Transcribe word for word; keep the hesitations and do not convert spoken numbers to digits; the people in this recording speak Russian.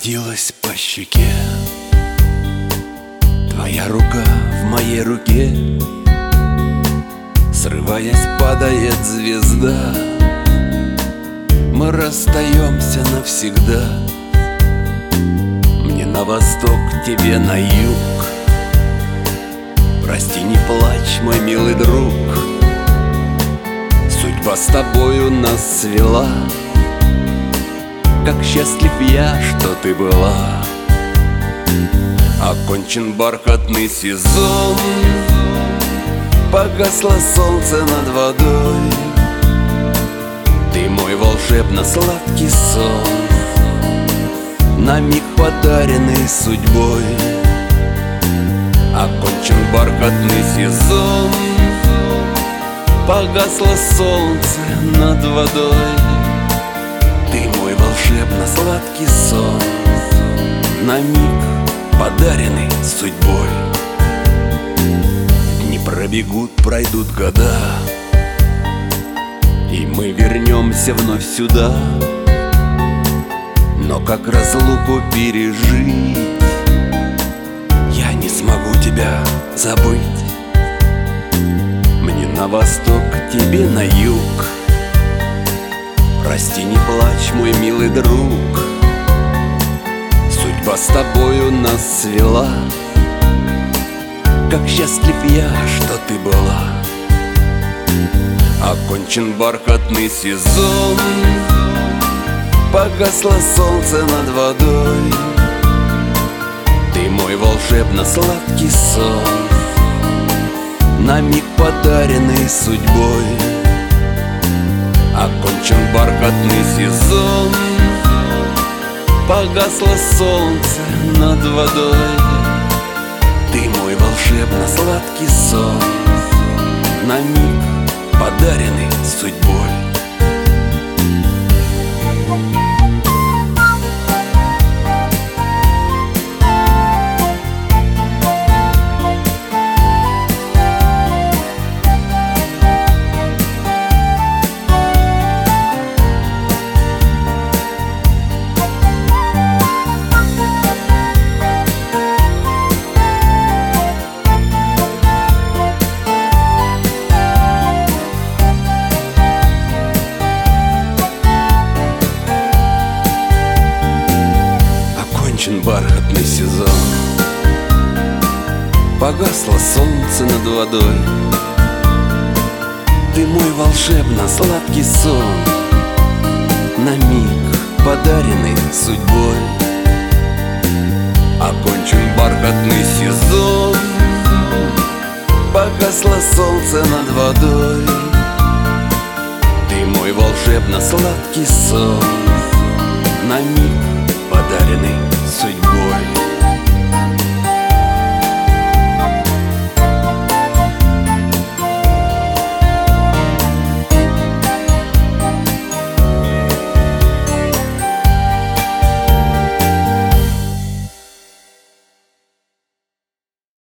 прокатилась по щеке твоя рука в моей руке. Срываясь, падает звезда. Мы расстаемся навсегда. Мне на восток, тебе на юг. Прости, не плачь, мой милый друг. Судьба с тобою нас свела. Как счастлив я, что ты была. Окончен бархатный сезон. Погасло солнце над водой. Ты мой волшебно-сладкий сон, на миг подаренный судьбой. Окончен бархатный сезон. Погасло солнце над водой. Ты мой волшебно-сладкий сон, на миг подаренный судьбой. Дни пробегут, пройдут года, и мы вернемся вновь сюда. Но как разлуку пережить? Я не смогу тебя забыть. Мне на восток, тебе на юг. Прости, не плачь, мой милый друг. Судьба с тобою нас свела. Как счастлив я, что ты была. Окончен бархатный сезон. Погасло солнце над водой. Ты мой волшебно-сладкий сон, на миг подаренный судьбой. Окончен бархатный сезон. Погасло солнце над водой. Ты мой волшебно-сладкий сон, на миг подаренный судьбой. Бархатный сезон. Погасло солнце над водой. Ты мой волшебно-сладкий сон, на миг подаренный судьбой. Окончен бархатный сезон. Погасло солнце над водой. Ты мой волшебно-сладкий сон, на миг подаренный судьбой.